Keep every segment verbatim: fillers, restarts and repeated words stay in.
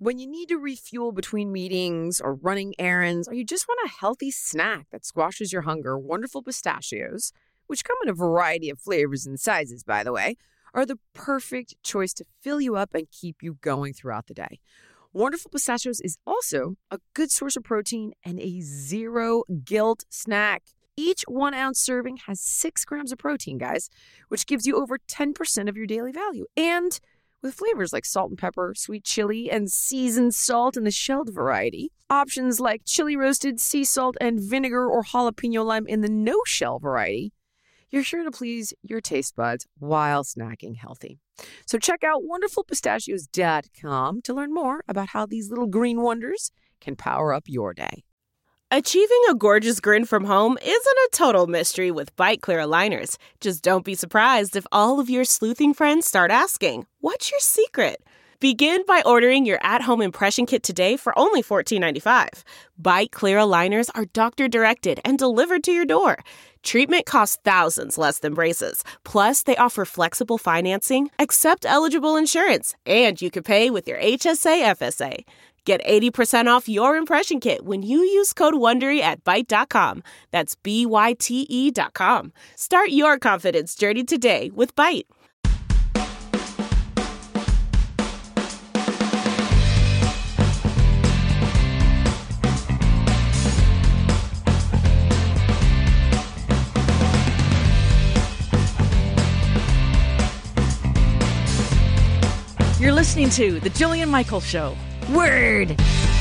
When you need to refuel between meetings or running errands, or you just want a healthy snack that squashes your hunger, Wonderful Pistachios, which come in a variety of flavors and sizes, by the way, are the perfect choice to fill you up and keep you going throughout the day. Wonderful Pistachios is also a good source of protein and a zero-guilt snack. Each one-ounce serving has six grams of protein, guys, which gives you over ten percent of your daily value. And with flavors like salt and pepper, sweet chili, and seasoned salt in the shelled variety, options like chili roasted, sea salt, and vinegar or jalapeno lime in the no-shell variety, you're sure to please your taste buds while snacking healthy. So check out wonderful pistachios dot com to learn more about how these little green wonders can power up your day. Achieving a gorgeous grin from home isn't a total mystery with Byte Clear aligners. Just don't be surprised if all of your sleuthing friends start asking, "What's your secret?" Begin by ordering your at-home impression kit today for only fourteen ninety-five. Byte Clear aligners are doctor-directed and delivered to your door. Treatment costs thousands less than braces. Plus, they offer flexible financing, accept eligible insurance, and you can pay with your H S A F S A. Get eighty percent off your impression kit when you use code WONDERY at byte dot com. That's B Y T E dot com. Start your confidence journey today with Byte. You're listening to The Jillian Michaels Show. Word!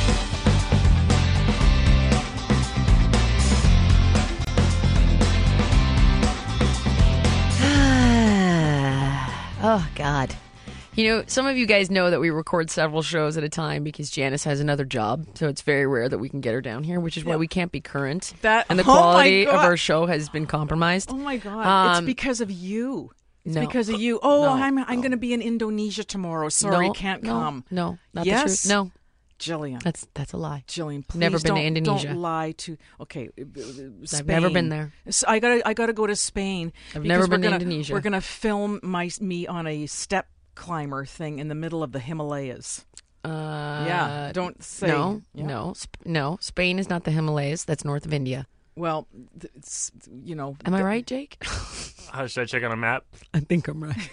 Oh, God. You know, some of you guys know that we record several shows at a time because Janice has another job, so it's very rare that we can get her down here, which is why Yep. we can't be current. That and the oh my quality of God. our show has been compromised. Oh my God! Um, it's because of you. It's no. because of you. Oh, No, I'm I'm no. going to be in Indonesia tomorrow. Sorry, no, can't no, come. No, not Yes? the truth. No, Jillian. that's that's a lie. Jillian, please Never been to don't, Indonesia. Don't lie to. Okay, uh, Spain. I've never been there. So I gotta I gotta go to Spain. I've because never we're been to gonna, Indonesia. We're gonna film my me on a step climber thing in the middle of the Himalayas. Uh, Yeah, don't say no, yeah. no, Sp- no. Spain is not the Himalayas. That's north of India. Well, th- it's, you know. Am I th- right, Jake? How should I check on a map? I think I'm right.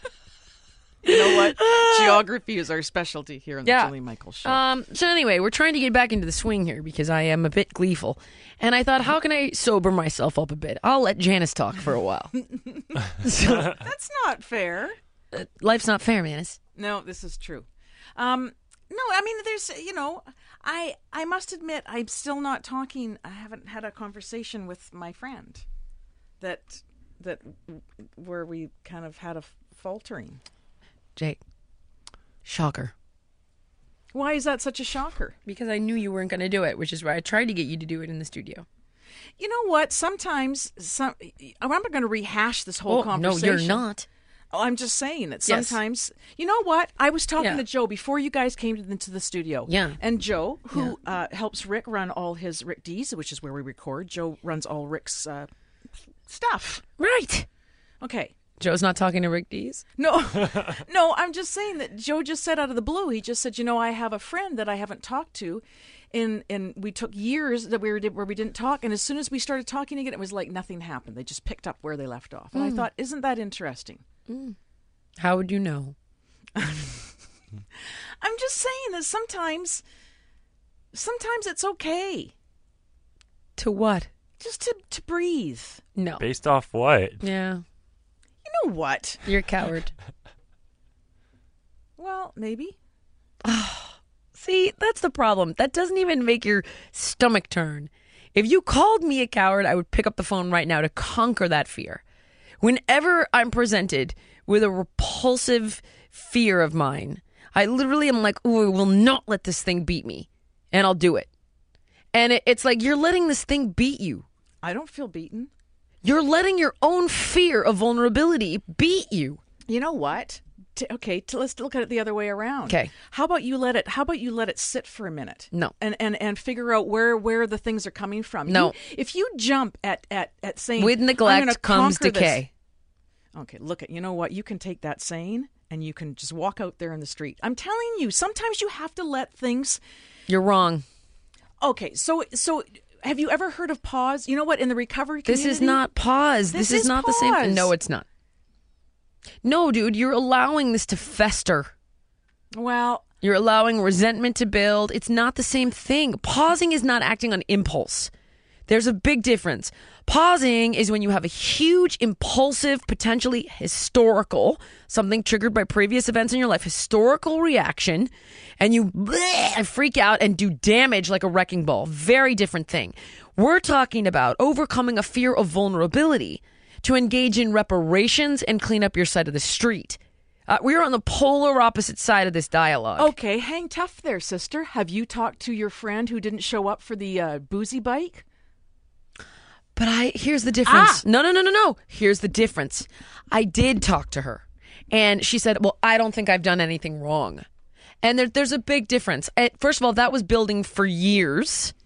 You know what? Geography is our specialty here on the Yeah. Jillian Michaels Show. Um, so anyway, we're trying to get back into the swing here because I am a bit gleeful. And I thought, how can I sober myself up a bit? I'll let Janice talk for a while. So, That's not fair. uh, life's not fair, Janice. No, this is true. Um, no, I mean, there's, you know, I I must admit, I'm still not talking. I haven't had a conversation with my friend that that where we kind of had a faltering. Jake, shocker. Why is that such a shocker? Because I knew you weren't going to do it, which is why I tried to get you to do it in the studio. You know what? Sometimes, some I'm not going to rehash this whole Oh, no, conversation. you're not. Oh, I'm just saying that Yes. sometimes, you know what? I was talking Yeah. to Joe before you guys came into the studio. Yeah. And Joe, who uh, helps Rick run all his Rick D's, which is where we record. Joe runs all Rick's uh, stuff. Right. Okay. Joe's not talking to Rick Dees? No, no, I'm just saying that Joe just said out of the blue, he just said, you know, I have a friend that I haven't talked to. And, and we took years that we were where we didn't talk. And as soon as we started talking again, it was like nothing happened. They just picked up where they left off. And I thought, isn't that interesting? How would you know? I'm just saying that sometimes, sometimes it's okay To what? just to, to breathe. No. Based off what? Yeah. You know what? You're a coward. Well, maybe. See, that's the problem. That doesn't even make your stomach turn. If you called me a coward, I would pick up the phone right now to conquer that fear. Whenever I'm presented with a repulsive fear of mine, I literally am like, oh, I will not let this thing beat me. And I'll do it. And it, it's like you're letting this thing beat you. I don't feel beaten. You're letting your own fear of vulnerability beat you. You know what? T- okay, t- let's look at it the other way around. Okay. How about you let it? How about you let it sit for a minute? No. And and, and figure out where, where the things are coming from. No. You, if you jump at at, at saying With "I'm neglect gonna comes conquer this." decay. Okay, look at you know what? You can take that saying and you can just walk out there in the street. I'm telling you, sometimes you have to let things. You're wrong. Okay, so so have you ever heard of pause? You know what? In the recovery community, This is not pause. This, This is, is not pause. the same. No, it's not. No, dude, you're allowing this to fester. Well, You're allowing resentment to build. It's not the same thing. Pausing is not acting on impulse. There's a big difference. Pausing is when you have a huge, impulsive, potentially historical, something triggered by previous events in your life, historical reaction, and you bleh, freak out and do damage like a wrecking ball. Very different thing. We're talking about overcoming a fear of vulnerability to engage in reparations and clean up your side of the street. Uh, we're on the polar opposite side of this dialogue. okay, hang tough there, sister. Have you talked to your friend who didn't show up for the uh, boozy bike? But I here's the difference. Ah! No, no, no, no, no. Here's the difference. I did talk to her, and she said, "Well, I don't think I've done anything wrong." And there, there's a big difference. Uh, First of all, that was building for years,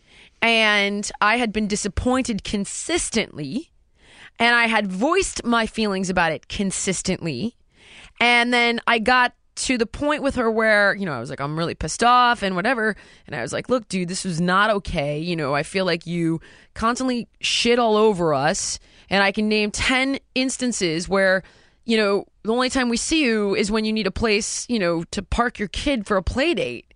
and I had been disappointed consistently, and I had voiced my feelings about it consistently, and then I got to the point with her where, you know, I was like, I'm really pissed off and whatever. And I was like, look, dude, this was not okay. You know, I feel like you constantly shit all over us. And I can name ten instances where, you know, the only time we see you is when you need a place, you know, to park your kid for a play date.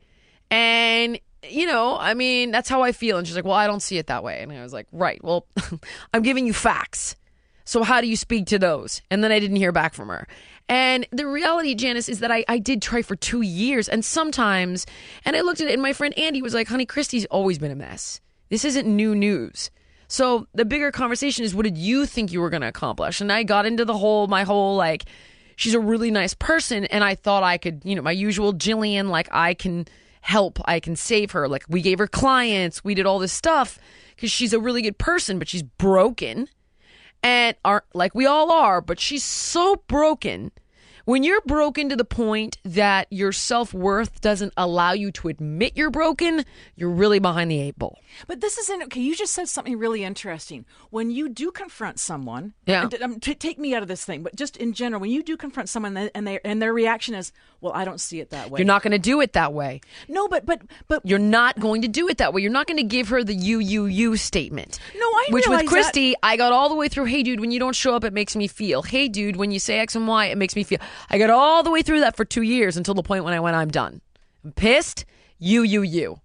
And, you know, I mean, that's how I feel. And she's like, well, I don't see it that way. And I was like, right, well, I'm giving you facts. So how do you speak to those? And then I didn't hear back from her. And the reality, Janice, is that I, I did try for two years. And sometimes, and I looked at it, and my friend Andy was like, honey, Christy's always been a mess. This isn't new news. So the bigger conversation is, what did you think you were going to accomplish? And I got into the whole, my whole, like, she's a really nice person. And I thought I could, you know, my usual Jillian, like, I can help. I can save her. Like, we gave her clients. We did all this stuff because she's a really good person, but she's broken. And are like we all are, but she's so broken. When you're broken to the point that your self-worth doesn't allow you to admit you're broken, you're really behind the eight ball. But this isn't okay. You just said something really interesting. When you do confront someone, Yeah. and, um, t- take me out of this thing, but just in general, when you do confront someone and they and their reaction is, "Well, I don't see it that way." You're not going to do it that way. No, but but but You're not going to do it that way. You're not going to give her the you, you, you statement. No, I Which realize with Christy, I got all the way through, hey, dude, when you don't show up, it makes me feel. Hey, dude, when you say X and Y, it makes me feel. I got all the way through that for two years until the point when I went, I'm done. I'm pissed. You, you, you.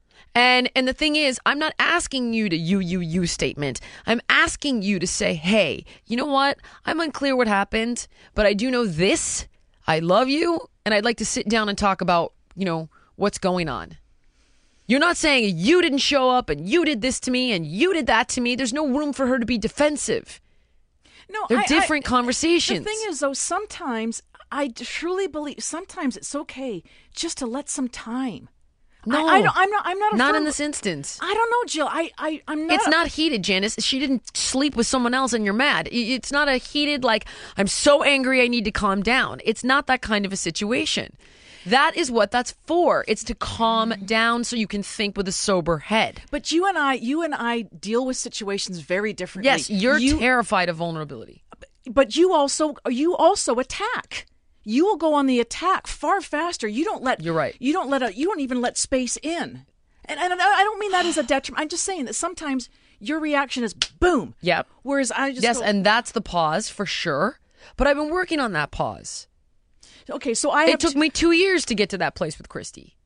And and the thing is, I'm not asking you to you, you, you statement. I'm asking you to say, hey, you know what? I'm unclear what happened, but I do know this. I love you, and I'd like to sit down and talk about, you know, what's going on. You're not saying you didn't show up and you did this to me and you did that to me. There's no room for her to be defensive. no, They're I- different I- conversations. The thing is, though, sometimes I truly believe sometimes it's okay just to let some time. No, I, I don't, I'm not. I'm not. A not firm- in this instance. I don't know, Jill. I, I, I'm not. It's a- not heated, Janice. She didn't sleep with someone else and you're mad. I- It's not a heated, like, I'm so angry I need to calm down. It's not that kind of a situation. That is what that's for. It's to calm down so you can think with a sober head. But you and I, you and I deal with situations very differently. Yes, you're you, terrified of vulnerability. but you also, you also attack. You will go on the attack far faster. You don't let. You're right. You don't let. A, you don't even let space in. And, and I don't mean that as a detriment. I'm just saying that sometimes your reaction is boom. Yep. Whereas I just Yes, go, and that's the pause for sure. But I've been working on that pause. okay. So I It have took to- me two years to get to that place with Christy.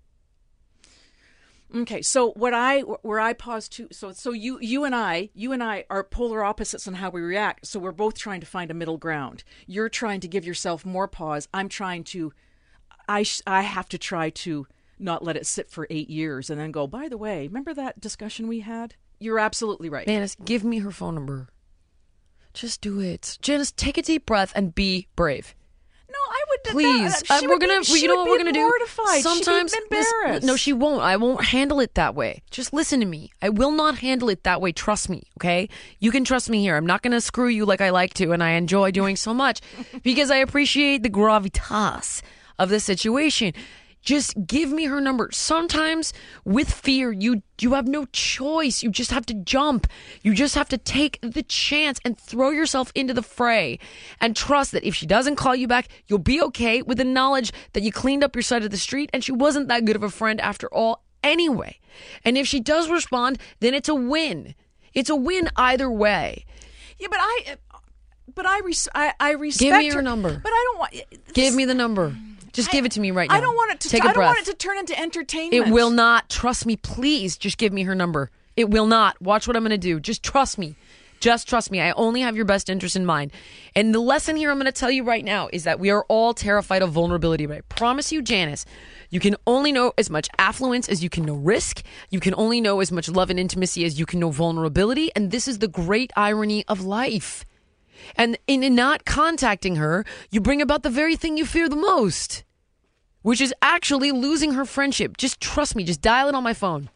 Okay, so what I where I pause too. So so you you and I you and I are polar opposites on how we react. So we're both trying to find a middle ground. You're trying to give yourself more pause. I'm trying to. I sh- I have to try to not let it sit for eight years and then go. By the way, remember that discussion we had? You're absolutely right. Janice, give me her phone number. Just do it. Janice, take a deep breath and be brave. No, I would. Please, that, she uh, we're would gonna. Be, she you know would what be we're gonna do? mortified. Sometimes, she'd be this- embarrassed. no, she won't. I won't handle it that way. Just listen to me. I will not handle it that way. Trust me, okay? You can trust me here. I'm not gonna screw you like I like to, and I enjoy doing so much because I appreciate the gravitas of the situation. Just give me her number. Sometimes with fear, you you have no choice. You just have to jump. You just have to take the chance and throw yourself into the fray and trust that if she doesn't call you back, you'll be okay with the knowledge that you cleaned up your side of the street and she wasn't that good of a friend after all anyway. And if she does respond, then it's a win. It's a win either way. Yeah, but I, but I, res- I, I respect. Give me your her, number. But I don't want. This, Give me the number. Just I, give it to me right now. I don't want it to. Take I a don't breath. want it to turn into entertainment. It will not. Trust me, please. Just give me her number. It will not. Watch what I'm going to do. Just trust me. Just trust me. I only have your best interest in mind. And the lesson here I'm going to tell you right now is that we are all terrified of vulnerability. But I promise you, Janice, you can only know as much affluence as you can know risk. You can only know as much love and intimacy as you can know vulnerability. And this is the great irony of life. And in not contacting her, you bring about the very thing you fear the most, which is actually losing her friendship. Just trust me. Just dial it on my phone.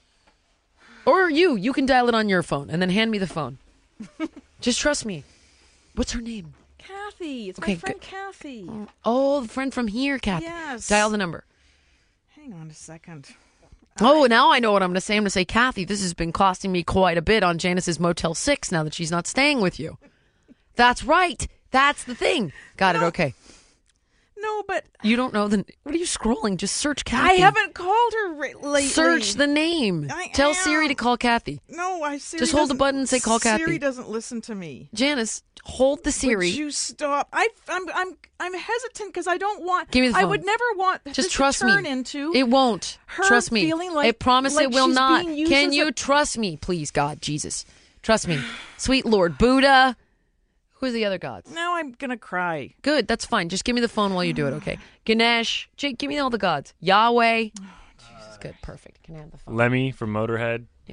Or you. You can dial it on your phone and then hand me the phone. Just trust me. What's her name? Kathy. It's Okay, my friend good. Kathy. Oh, the friend from here, Kathy. Yes. Dial the number. Hang on a second. Oh, now I know what I'm going to say. I'm going to say, Kathy, this has been costing me quite a bit on Janice's Motel six now that she's not staying with you. That's right. That's the thing. Got it. Okay. No, but You don't know the... What are you scrolling? Just search I Kathy. haven't called her re- lately. Search the name. I Tell am. Siri to call Kathy. No, I Siri Just hold the doesn't- button and say, "Call Kathy." Siri doesn't listen to me. Janice, hold the Siri. Would you stop? I, I'm, I'm, I'm hesitant because I don't want. Give me the I phone. would never want this Just trust to turn me. into. It won't. her Trust me. feeling like- I promise like it will she's not. being used Can as you a- trust me? Please, God, Jesus. Trust me. Sweet Lord Buddha. Who are the other gods? Now I'm gonna cry. Good, that's fine. Just give me the phone while you do it, okay? Ganesh. Jake, give me all the gods. Yahweh. Jesus, good, perfect. Can I have the phone? Lemmy from Motorhead. Yeah.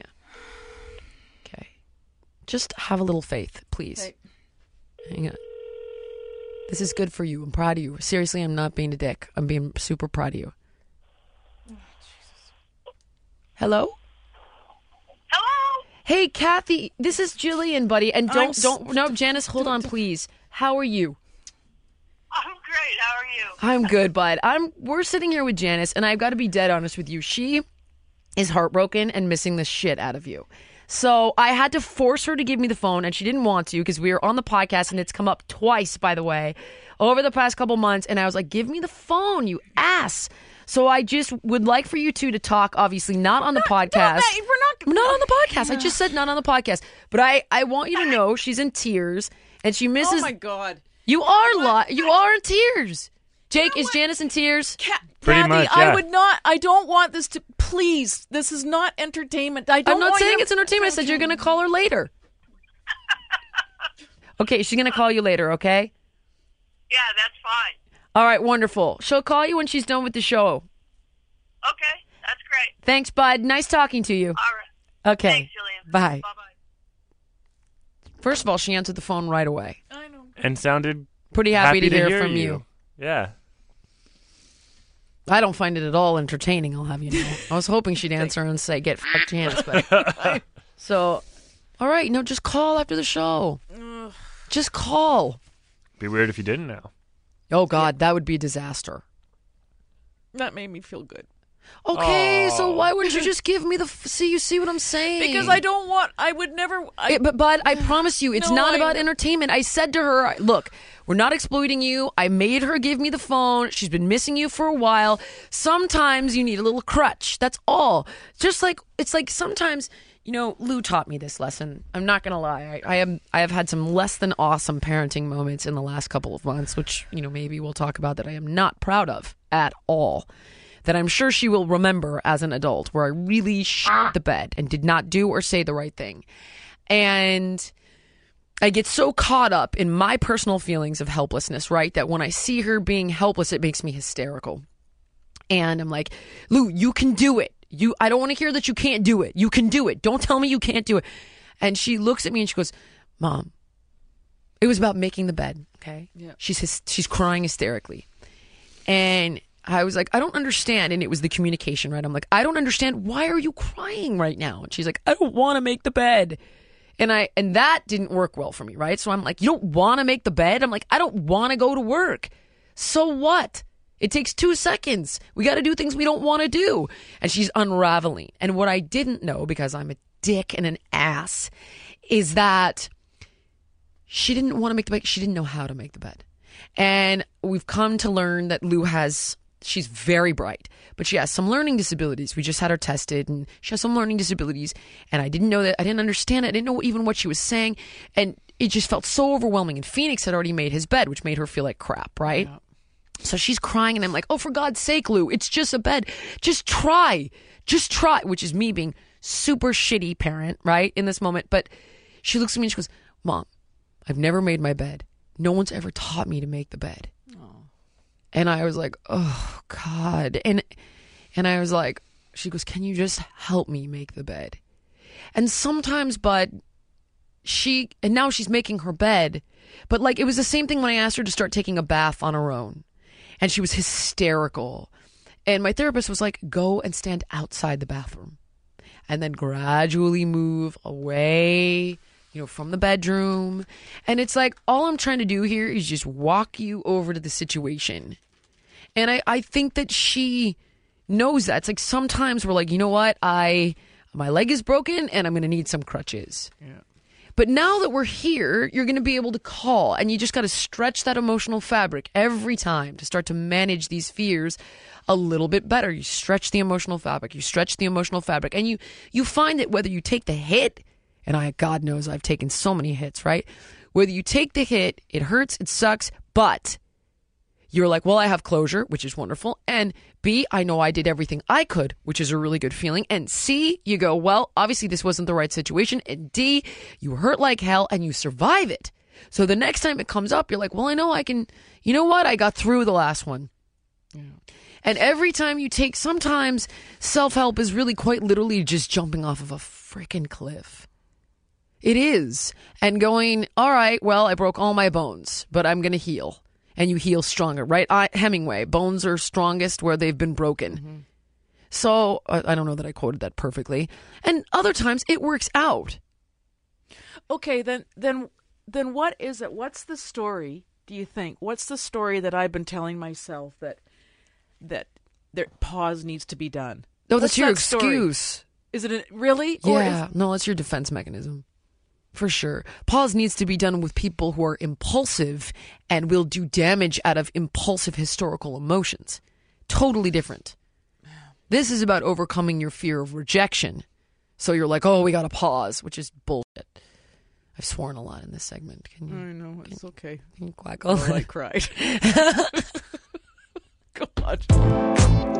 Okay. Just have a little faith, please. Okay. Hang on. This is good for you. I'm proud of you. Seriously, I'm not being a dick. I'm being super proud of you. Hello? Hello? Hey, Kathy, this is Jillian, buddy. And I'm don't, s- don't, no, Janice, hold on, please. How are you? I'm great. How are you? I'm good, bud. I'm, we're sitting here with Janice, and I've got to be dead honest with you. She is heartbroken and missing the shit out of you. So I had to force her to give me the phone, and she didn't want to because we were on the podcast, and it's come up twice, by the way, over the past couple months. And I was like, give me the phone, you ass. So I just would like for you two to talk, obviously not on the podcast. that- we're not- Not on the podcast. I just said not on the podcast. But I, I want you to know she's in tears, and she misses... Oh my God. You are li- You are in tears. Jake, is Janice in tears? Ca- Pretty Kathy, much, I yeah. would not. I don't want this to. Please, this is not entertainment. I don't. I'm not want saying you- it's entertainment. I said you're going to call her later. Okay, she's going to call you later, okay? Yeah, that's fine. All right, wonderful. She'll call you when she's done with the show. Okay, that's great. Thanks, bud. Nice talking to you. All right. Okay. Thanks, Jillian. Bye. Bye-bye. First of all, she answered the phone right away. I know. And sounded Pretty happy, happy to hear, from you. you. Yeah. I don't find it at all entertaining, I'll have you know. I was hoping she'd answer and say, get fucked, Janice. But... So, all right, no, just call after the show. Just call. Be weird if you didn't know. Oh, God, that would be a disaster. That made me feel good Okay, so Oh. why wouldn't you just give me the... F- see, you see what I'm saying? because I don't want. I would never. I, It- but, but I promise you, it's No, not I- about entertainment. I said to her, look, we're not exploiting you. I made her give me the phone. She's been missing you for a while. Sometimes you need a little crutch. That's all. Just like, it's like sometimes, you know, Lou taught me this lesson. I'm not going to lie. I, I, am, I have had some less than awesome parenting moments in the last couple of months, which, you know, maybe we'll talk about that I am not proud of at all. That I'm sure she will remember as an adult, where I really shit the bed and did not do or say the right thing. And I get so caught up in my personal feelings of helplessness, right? That when I see her being helpless, it makes me hysterical. And I'm like, Lou, you can do it. You, I don't want to hear that you can't do it. You can do it. Don't tell me you can't do it. And she looks at me and she goes, Mom, it was about making the bed. Okay. Yeah. She's, hys- she's crying hysterically. And I was like, I don't understand. And it was the communication, right? I'm like, I don't understand. Why are you crying right now? And she's like, I don't want to make the bed. And I, and that didn't work well for me, right? So I'm like, you don't want to make the bed? I'm like, I don't want to go to work. So what? It takes two seconds. We got to do things we don't want to do. And she's unraveling. And what I didn't know, because I'm a dick and an ass, is that she didn't want to make the bed. She didn't know how to make the bed. And we've come to learn that Lou has, she's very bright, but she has some learning disabilities. We just had her tested and she has some learning disabilities. And I didn't know that. I didn't understand it. I didn't know even what she was saying. And it just felt so overwhelming. And Phoenix had already made his bed, which made her feel like crap, right? Yeah. So she's crying and I'm like, oh, for God's sake, Lou, it's just a bed. Just try. Just try, which is me being super shitty parent, right, in this moment. But she looks at me and she goes, Mom, I've never made my bed. No one's ever taught me to make the bed. Oh. And I was like, oh, God. And and I was like, she goes, can you just help me make the bed? And sometimes, but she, and now she's making her bed. But like, it was the same thing when I asked her to start taking a bath on her own. And she was hysterical. And my therapist was like, go and stand outside the bathroom. And then gradually move away, you know, from the bedroom. And it's like, all I'm trying to do here is just walk you over to the situation. And I, I think that she knows that. It's like sometimes we're like, you know what? I, my leg is broken and I'm going to need some crutches. Yeah. But now that we're here, you're going to be able to call, and you just got to stretch that emotional fabric every time to start to manage these fears a little bit better. You stretch the emotional fabric, you stretch the emotional fabric, and you, you find that whether you take the hit, and I, God knows I've taken so many hits, right? Whether you take the hit, it hurts, it sucks, but you're like, well, I have closure, which is wonderful. And B, I know I did everything I could, which is a really good feeling. And C, you go, well, obviously this wasn't the right situation. And D, you hurt like hell and you survive it. So the next time it comes up, you're like, well, I know I can, you know what? I got through the last one. Yeah. And every time you take, sometimes self-help is really quite literally just jumping off of a freaking cliff. It is. And going, all right, well, I broke all my bones, but I'm going to heal. And you heal stronger, right? I, Hemingway, bones are strongest where they've been broken. Mm-hmm. So, I, I don't know that I quoted that perfectly. And other times it works out. Okay, then then then what is it? What's the story, do you think? What's the story that I've been telling myself that that there pause needs to be done? No, What's that's your that excuse. Story? Is it a, really? Yeah, or is... no, that's your defense mechanism. For sure. Pause needs to be done with people who are impulsive and will do damage out of impulsive historical emotions. Totally different. This is about overcoming your fear of rejection. So you're like, oh, we got to pause, which is bullshit. I've sworn a lot in this segment. Can you? I know, it's can, okay. Can you quack Oh, on? I cried. God.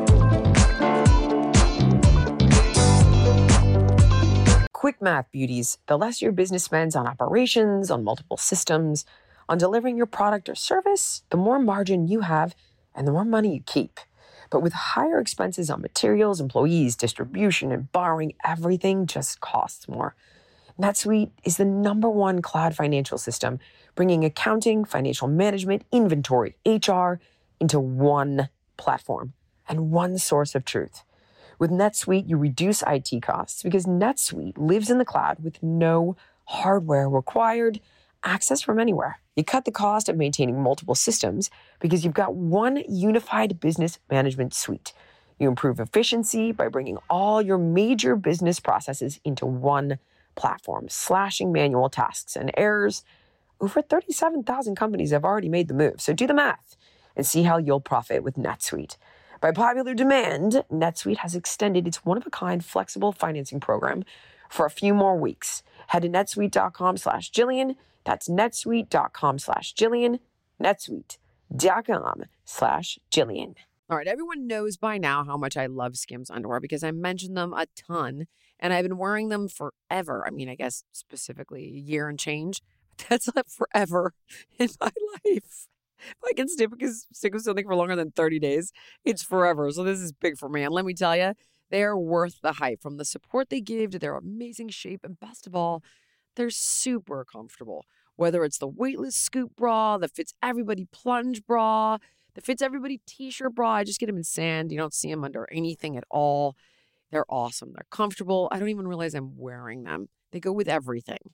Quick math, beauties. The less your business spends on operations, on multiple systems, on delivering your product or service, the more margin you have and the more money you keep. But with higher expenses on materials, employees, distribution, and borrowing, everything just costs more. NetSuite is the number one cloud financial system, bringing accounting, financial management, inventory, H R into one platform and one source of truth. With NetSuite, you reduce I T costs because NetSuite lives in the cloud with no hardware required, access from anywhere. You cut the cost of maintaining multiple systems because you've got one unified business management suite. You improve efficiency by bringing all your major business processes into one platform, slashing manual tasks and errors. Over thirty-seven thousand companies have already made the move, so do the math and see how you'll profit with NetSuite. By popular demand, NetSuite has extended its one-of-a-kind flexible financing program for a few more weeks. Head to netsuite.com slash Jillian. That's netsuite.com slash Jillian. netsuite.com slash Jillian. All right, everyone knows by now how much I love Skims underwear because I mention them a ton, and I've been wearing them forever. I mean, I guess specifically a year and change. That's not forever in my life. If I can stick stick with something for longer than thirty days, it's forever. So this is big for me. And let me tell you, they are worth the hype. From the support they give to their amazing shape, and best of all, they're super comfortable. Whether it's the weightless scoop bra, the fits everybody plunge bra, the fits everybody t-shirt bra. I just get them in sand. You don't see them under anything at all. They're awesome. They're comfortable. I don't even realize I'm wearing them. They go with everything.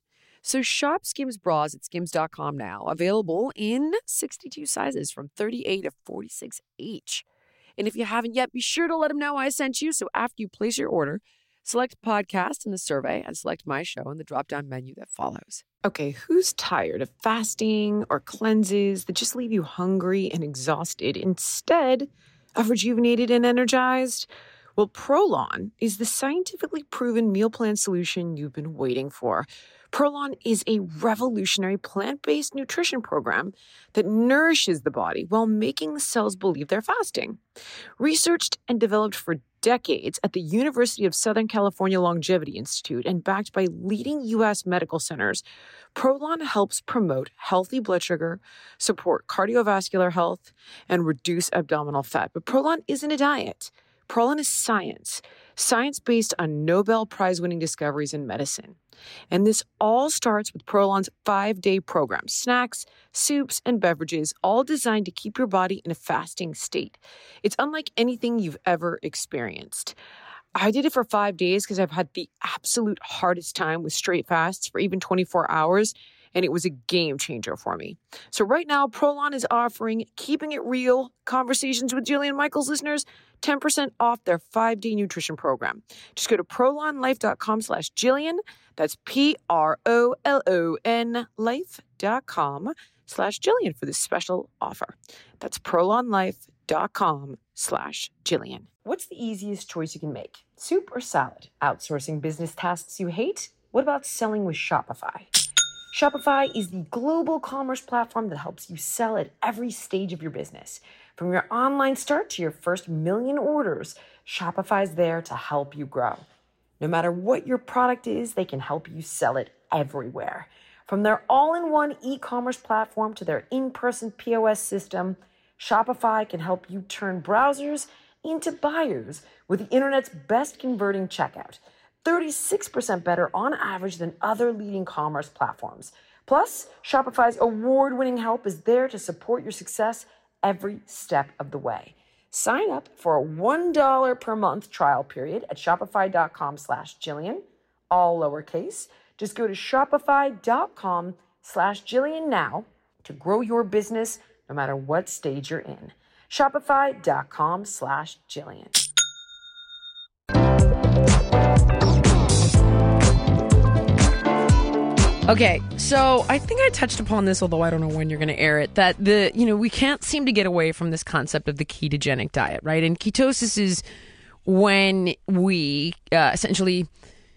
So shop Skims bras at skims dot com now, available in sixty-two sizes from thirty-eight to forty-six each. And if you haven't yet, be sure to let them know I sent you. So after you place your order, select podcast in the survey and select my show in the drop-down menu that follows. Okay, who's tired of fasting or cleanses that just leave you hungry and exhausted instead of rejuvenated and energized? Well, Prolon is the scientifically proven meal plan solution you've been waiting for. Prolon is a revolutionary plant-based nutrition program that nourishes the body while making the cells believe they're fasting. Researched and developed for decades at the University of Southern California Longevity Institute and backed by leading U S medical centers, Prolon helps promote healthy blood sugar, support cardiovascular health, and reduce abdominal fat. But Prolon isn't a diet. Prolon is science, science based on Nobel Prize-winning discoveries in medicine. And this all starts with Prolon's five-day program, snacks, soups, and beverages, all designed to keep your body in a fasting state. It's unlike anything you've ever experienced. I did it for five days because I've had the absolute hardest time with straight fasts for even twenty-four hours, and it was a game changer for me. So right now, Prolon is offering Keeping It Real Conversations with Jillian Michaels listeners ten percent off their five-day nutrition program. Just go to prolonlife.com slash Jillian. That's P-R-O-L-O-N life.com slash Jillian for this special offer. That's prolonlife.com slash Jillian. What's the easiest choice you can make? Soup or salad? Outsourcing business tasks you hate? What about selling with Shopify? Shopify is the global commerce platform that helps you sell at every stage of your business. From your online start to your first million orders, Shopify's there to help you grow. No matter what your product is, they can help you sell it everywhere. From their all-in-one e-commerce platform to their in-person P O S system, Shopify can help you turn browsers into buyers with the internet's best converting checkout. thirty-six percent better on average than other leading commerce platforms. Plus, Shopify's award-winning help is there to support your success every step of the way. Sign up for a one dollar per month trial period at shopify.com slash Jillian, all lowercase. Just go to shopify.com slash Jillian now to grow your business no matter what stage you're in. Shopify.com slash Jillian. Okay, so I think I touched upon this, although I don't know when you're going to air it, that the, you know, we can't seem to get away from this concept of the ketogenic diet, right? And ketosis is when we uh, essentially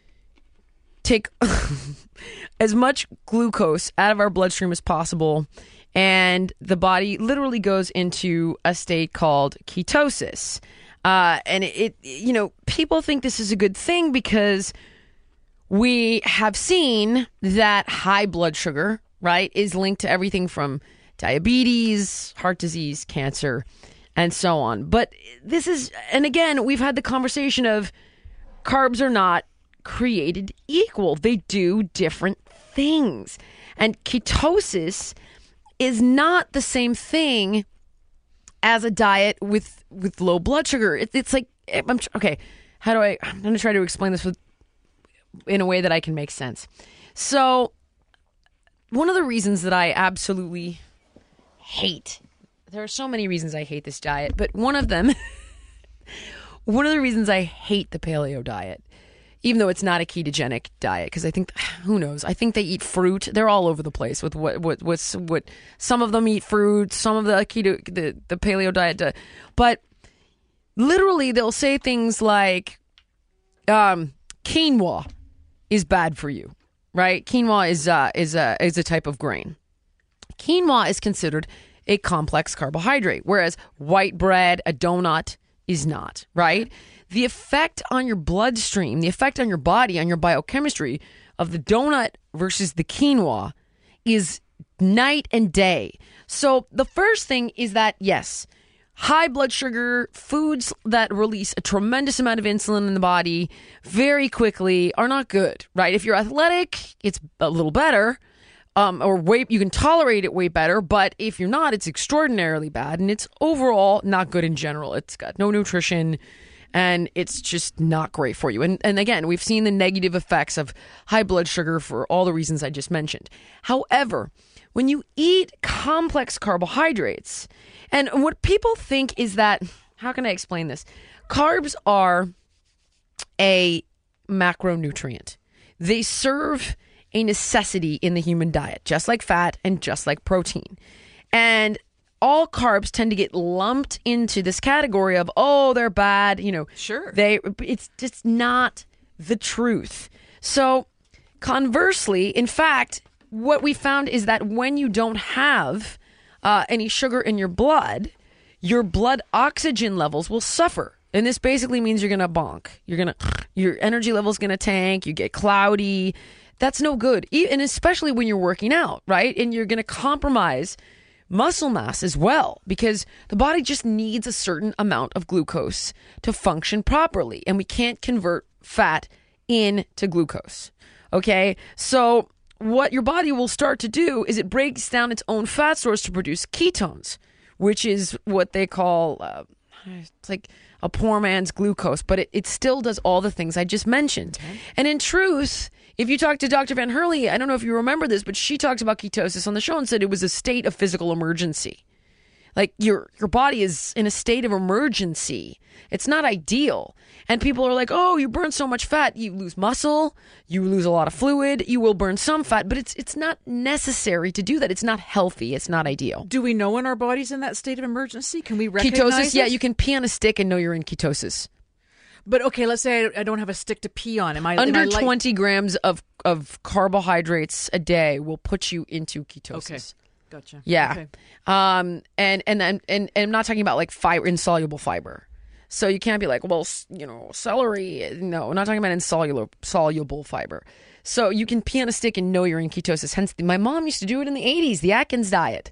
take as much glucose out of our bloodstream as possible, and the body literally goes into a state called ketosis. Uh, and it, it, you know, people think this is a good thing because we have seen that high blood sugar, right, is linked to everything from diabetes, heart disease, cancer, and so on. But this is, and again, we've had the conversation of carbs are not created equal. They do different things. And ketosis is not the same thing as a diet with, with low blood sugar. It, it's like, I'm, okay, how do I, I'm going to try to explain this with, in a way that I can make sense. So one of the reasons that I absolutely hate, there are so many reasons I hate this diet, but one of them, one of the reasons I hate the paleo diet, even though it's not a ketogenic diet, because I think, who knows, I think they eat fruit. They're all over the place with what, what, what's, what, some of them eat fruit, some of the keto, the, the paleo diet, do, but literally they'll say things like, um, quinoa is bad for you, right? Quinoa is uh, is a is a type of grain. Quinoa is considered a complex carbohydrate, whereas white bread, a donut, is not, right? The effect on your bloodstream, the effect on your body, on your biochemistry of the donut versus the quinoa is night and day. So the first thing is that, yes, high blood sugar foods that release a tremendous amount of insulin in the body very quickly are not good, right? If you're athletic, it's a little better, um, or way, you can tolerate it way better. But if you're not, it's extraordinarily bad, and it's overall not good in general. It's got no nutrition, and it's just not great for you. And and again, we've seen the negative effects of high blood sugar for all the reasons I just mentioned. However, when you eat complex carbohydrates, and what people think is that, how can I explain this? Carbs are a macronutrient. They serve a necessity in the human diet, just like fat and just like protein. And all carbs tend to get lumped into this category of, oh, they're bad, you know. Sure. They it's just not the truth. So conversely, in fact, what we found is that when you don't have uh, any sugar in your blood, your blood oxygen levels will suffer. And this basically means you're going to bonk. You're going to, your energy level's going to tank. You get cloudy. That's no good. E- And especially when you're working out, right? And you're going to compromise muscle mass as well, because the body just needs a certain amount of glucose to function properly. And we can't convert fat into glucose. Okay. So what your body will start to do is it breaks down its own fat stores to produce ketones, which is what they call, uh, it's like a poor man's glucose, but it, it still does all the things I just mentioned. Okay. And in truth, if you talk to Doctor Van Hurley, I don't know if you remember this, but she talks about ketosis on the show and said it was a state of physical emergency. Like your your body is in a state of emergency. It's not ideal. And people are like, oh, you burn so much fat. You lose muscle. You lose a lot of fluid. You will burn some fat, but it's it's not necessary to do that. It's not healthy. It's not ideal. Do we know when our body's in that state of emergency? Can we recognize Ketosis, it? yeah, you can pee on a stick and know you're in ketosis. But okay, let's say I, I don't have a stick to pee on. Am I Under am I like- twenty grams of, of carbohydrates a day will put you into ketosis. Okay. Gotcha. Yeah. Okay. Um, and, and, and, and, and I'm not talking about like fiber, insoluble fiber. So you can't be like, well, you know, celery. No, I'm not talking about insoluble soluble fiber. So you can pee on a stick and know you're in ketosis. Hence, my mom used to do it in the eighties, the Atkins diet.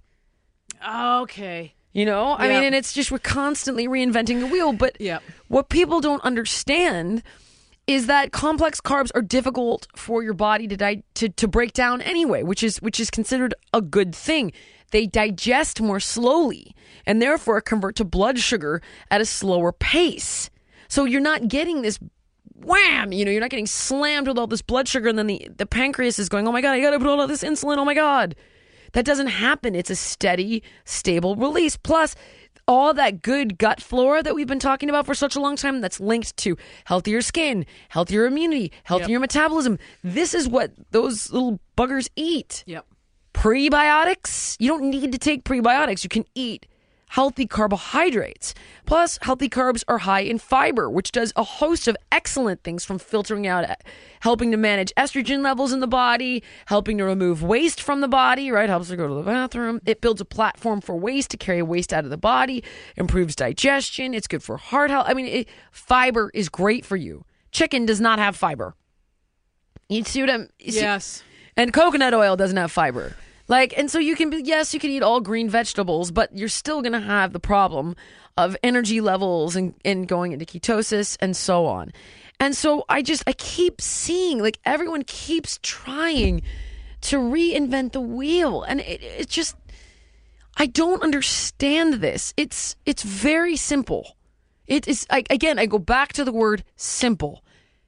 Okay. You know, I Yep. mean, and it's just we're constantly reinventing the wheel. But Yep. what people don't understand is that complex carbs are difficult for your body to, di- to to break down anyway, which is which is considered a good thing. They digest more slowly and therefore convert to blood sugar at a slower pace. So you're not getting this wham, you know, you're not getting slammed with all this blood sugar and then the, the pancreas is going, oh my God, I got to put all of this insulin. Oh my God. That doesn't happen. It's a steady, stable release. Plus, all that good gut flora that we've been talking about for such a long time that's linked to healthier skin, healthier immunity, healthier Yep. metabolism. This is what those little buggers eat. Yep. Prebiotics, you don't need to take prebiotics. You can eat healthy carbohydrates. Plus, healthy carbs are high in fiber, which does a host of excellent things, from filtering out, helping to manage estrogen levels in the body, helping to remove waste from the body, right? Helps to go to the bathroom. It builds a platform for waste to carry waste out of the body, improves digestion. It's good for heart health. I mean, it, fiber is great for you. Chicken does not have fiber. You see what I'm... you see- Yes. And coconut oil doesn't have fiber. Like, and so you can be, yes, you can eat all green vegetables, but you're still going to have the problem of energy levels and, and going into ketosis and so on. And so I just, I keep seeing, like, everyone keeps trying to reinvent the wheel. And it, it just, I don't understand this. It's, it's very simple. It is, I, again, I go back to the word simple.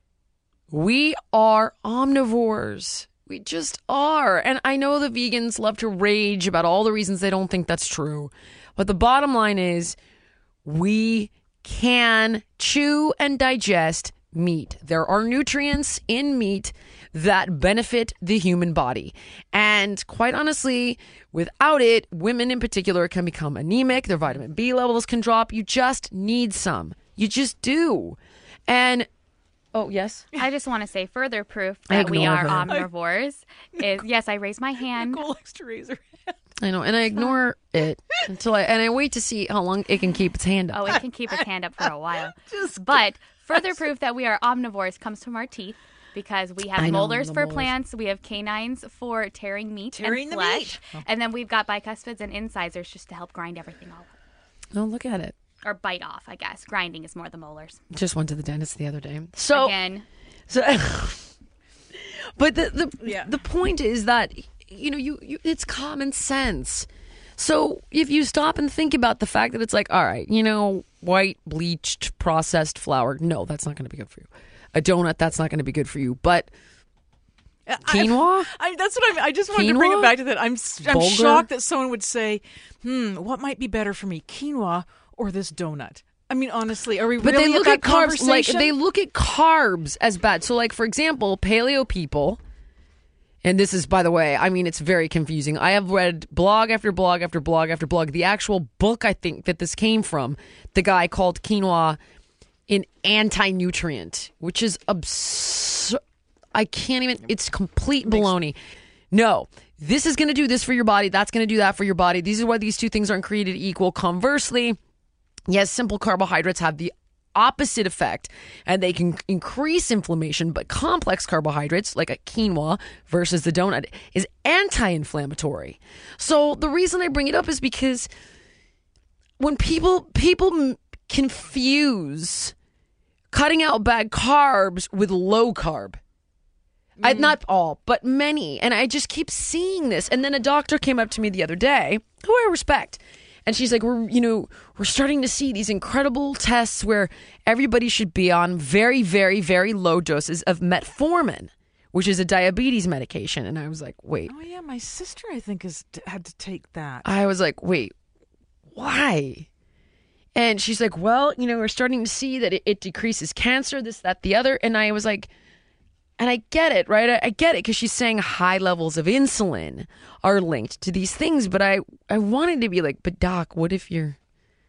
We are omnivores. We just are. And I know the vegans love to rage about all the reasons they don't think that's true. But the bottom line is we can chew and digest meat. There are nutrients in meat that benefit the human body. And quite honestly, without it, women in particular can become anemic. Their vitamin B levels can drop. You just need some. You just do. And oh, yes. I just want to say further proof I that we ignore are her. omnivores is, yes, I raise my hand. Nicole likes to raise her hand. I know, and I ignore it until I and I wait to see how long it can keep its hand up. Oh, it can keep its hand up for a while. But further proof that we are omnivores comes from our teeth, because we have I know, molars the for molars. plants, we have canines for tearing meat Tearing and the flesh, meat. and then we've got bicuspids and incisors just to help grind everything all up. Oh, look at it. Or bite off, I guess. Grinding is more the molars. Just went to the dentist the other day. So, Again, so but the the Yeah. the point is that you know you, you it's common sense. So if you stop and think about the fact that it's like, all right, you know, white, bleached, processed flour, no, that's not going to be good for you. A donut, that's not going to be good for you. But quinoa? I, I, that's what I'm, I just wanted to bring Quinoa? it back to that. I'm, s- I'm Bulgur? shocked that someone would say, hmm, what might be better for me, quinoa or this donut? I mean, honestly, are we But really they look at at that carbs like conversation? they look at carbs as bad. So, like for example, paleo people, and this is, by the way, I mean it's very confusing. I have read blog after blog after blog after blog. The actual book I think that this came from, the guy called quinoa an anti-nutrient, which is absurd. I can't even. It's complete baloney. No. This is going to do this for your body. That's going to do that for your body. These are why these two things aren't created equal. Conversely, yes, simple carbohydrates have the opposite effect and they can increase inflammation, but complex carbohydrates like a quinoa versus the donut is anti-inflammatory. So the reason I bring it up is because when people people m- confuse cutting out bad carbs with low carb. I, not all, but many. And I just keep seeing this. And then a doctor came up to me the other day, who I respect. And she's like, we're, you know, we're starting to see these incredible tests where everybody should be on very, very, very low doses of metformin, which is a diabetes medication. And I was like, wait. Oh, yeah, my sister, I think, has t- had to take that. I was like, wait, why? And she's like, well, you know, we're starting to see that it, it decreases cancer, this, that, the other. And I was like, and I get it, right? I, I get it because she's saying high levels of insulin are linked to these things. But I, I wanted to be like, but doc, what if you're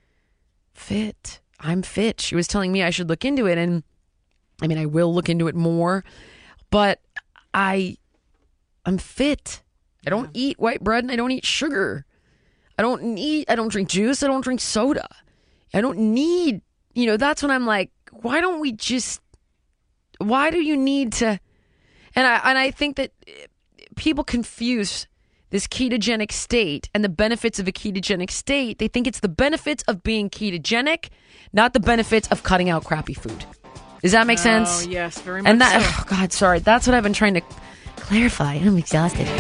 fit? I'm fit. She was telling me I should look into it. And I mean, I will look into it more. But I, I'm fit. I don't Yeah. eat white bread and I don't eat sugar. I don't eat, I don't drink juice. I don't drink soda. I don't need, you know, that's when I'm like, why don't we just, why do you need to? And I and I think that people confuse this ketogenic state and the benefits of a ketogenic state. They think it's the benefits of being ketogenic, not the benefits of cutting out crappy food. Does that make sense? Oh, yes, very much And that, so. oh God, sorry. That's what I've been trying to clarify. I'm exhausted.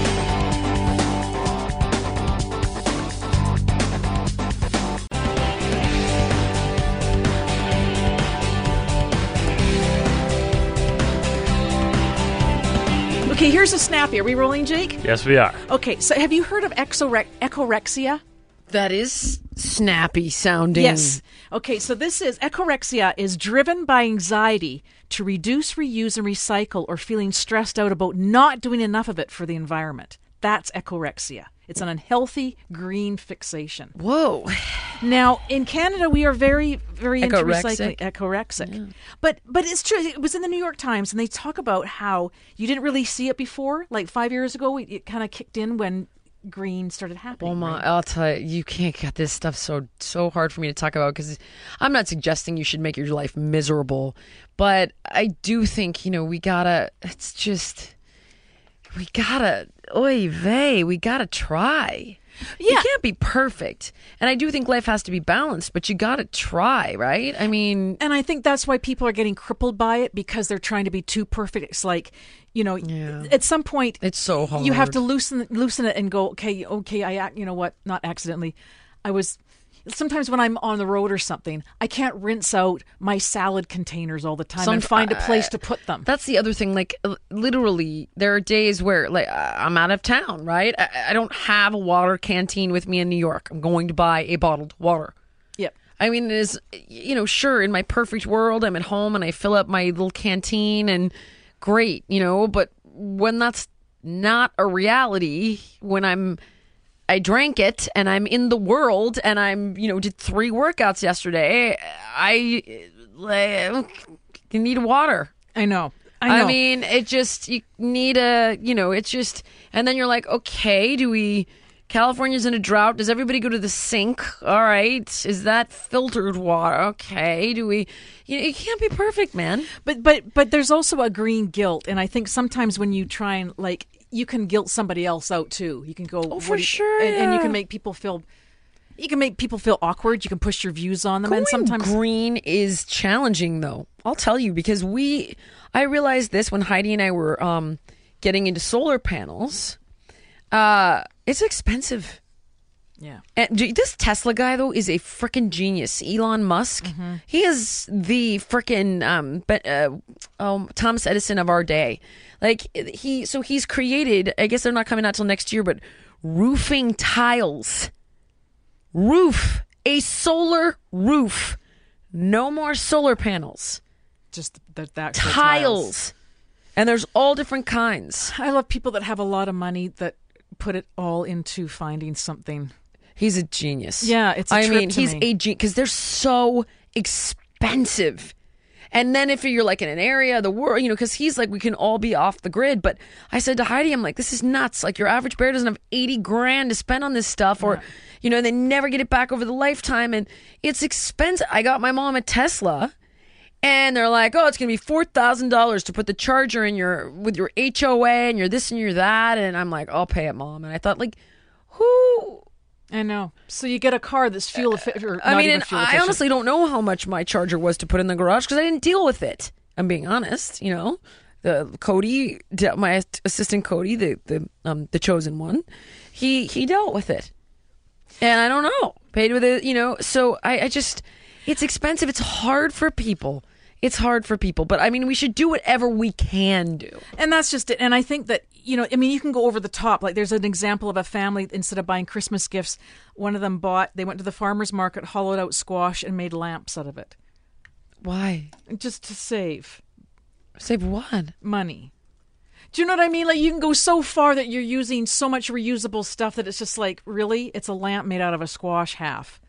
Okay, here's a snappy. Are we rolling, Jake? Yes, we are. Okay, so have you heard of exore- echorexia? That is snappy sounding. Yes. Okay, so this is echorexia is driven by anxiety to reduce, reuse, and recycle, or feeling stressed out about not doing enough of it for the environment. That's echorexia. It's an unhealthy green fixation. Whoa. Now, in Canada, we are very, very into Echorexic? recycling. Echorexic. But but it's true. It was in the New York Times, and they talk about how you didn't really see it before. Like five years ago, it, it kind of kicked in when green started happening. Oh my! right? I'll tell you, you can't get this stuff so so hard for me to talk about because I'm not suggesting you should make your life miserable, but I do think you know we gotta. It's just we gotta. Oy vey, we gotta try. You Yeah. can't be perfect, and I do think life has to be balanced, but you gotta try, right? I mean, And I think that's why people are getting crippled by it because they're trying to be too perfect. It's like, you know, Yeah. at some point, it's so hard. you have to loosen loosen it and go, okay, okay, I act, you know what, not accidentally. I was, sometimes when I'm on the road or something, I can't rinse out my salad containers all the time Some- and find a place to put them. That's the other thing. Like, l- literally, there are days where, like, uh, I'm out of town, right? I, I don't have a water canteen with me in New York. I'm going to buy a bottled water. Yep. I mean, it is, you know, sure, in my perfect world, I'm at home and I fill up my little canteen and great, you know, but when that's not a reality, when I'm, I drank it and I'm in the world and I'm, you know, did three workouts yesterday, I, like, you need water. I know. I know. I mean, it just, you need a, you know, it's just, and then you're like, okay, do we, California's in a drought. Does everybody go to the sink? All right. Is that filtered water? Okay. Do we, you know, it can't be perfect, man. But but but there's also a green guilt, and I think sometimes when you try and like you can guilt somebody else out too. You can go Oh, "What for do you-" sure, and, and you yeah. can make people feel. You can make people feel awkward. You can push your views on them, Going and sometimes green is challenging, though. I'll tell you because we, I realized this when Heidi and I were um, getting into solar panels. Uh, it's expensive. Yeah. And d- this Tesla guy, though, is a freaking genius. Elon Musk. Mm-hmm. He is the freaking um, but, uh, um, Thomas Edison of our day. Like, he, so he's created, I guess they're not coming out till next year, but roofing tiles. Roof. A solar roof. No more solar panels. Just the, that Tiles. tiles. And there's all different kinds. I love people that have a lot of money that put it all into finding something. He's a genius. Yeah, it's a I trip mean, to he's me. a genius because they're so expensive. And then if you're like in an area of the world, you know, because he's like, we can all be off the grid. But I said to Heidi, I'm like, this is nuts. Like, your average bear doesn't have eighty grand to spend on this stuff, or, yeah. you know, they never get it back over the lifetime. And it's expensive. I got my mom a Tesla, and they're like, oh, it's going to be four thousand dollars to put the charger in your, with your H O A and your this and your that. And I'm like, I'll pay it, Mom. And I thought, like, who... I know. So you get a car that's fuel efficient. I mean, and I honestly don't know how much my charger was to put in the garage because I didn't deal with it. I'm being honest. You know, the Cody, my assistant Cody, the the um the chosen one, he he dealt with it, and I don't know, paid with it. You know, so I I just, it's expensive. It's hard for people. It's hard for people, but I mean, we should do whatever we can do. And that's just it. And I think that, you know, I mean, you can go over the top. Like, there's an example of a family, instead of buying Christmas gifts, one of them bought, they went to the farmer's market, hollowed out squash, and made lamps out of it. Why? Just to save. Save what? Money. Do you know what I mean? Like, you can go so far that you're using so much reusable stuff that it's just like, really? It's a lamp made out of a squash half.